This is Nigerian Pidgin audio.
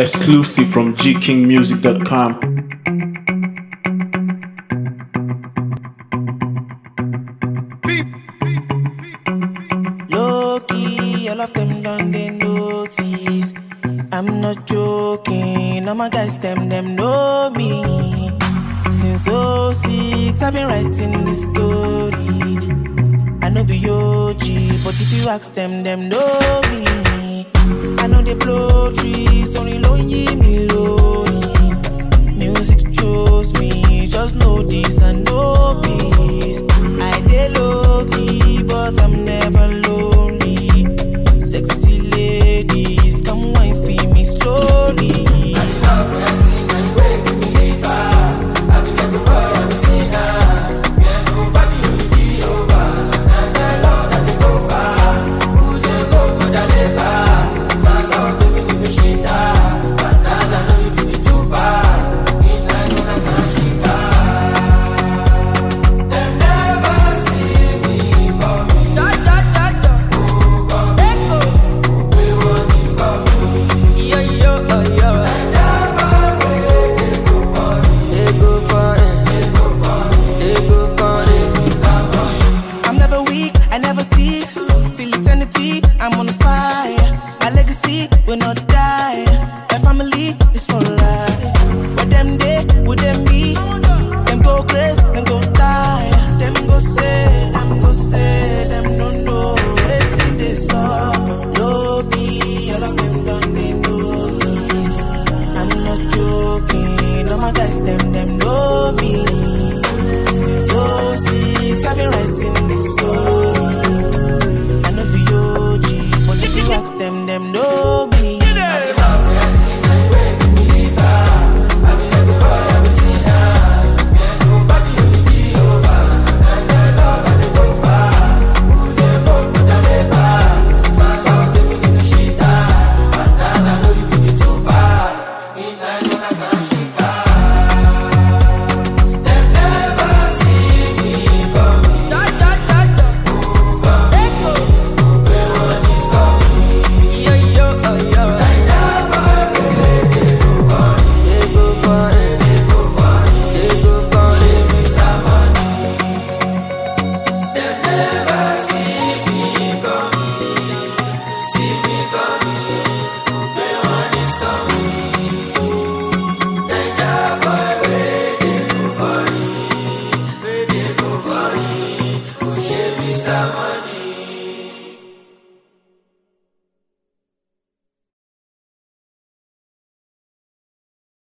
Exclusive from gkingmusic.com. Low-key, all of them done they notice. I'm not joking, all my guys them know me. Since '06, I've been writing this story. I know be OG, but if you ask them know me. I know they blow trees, only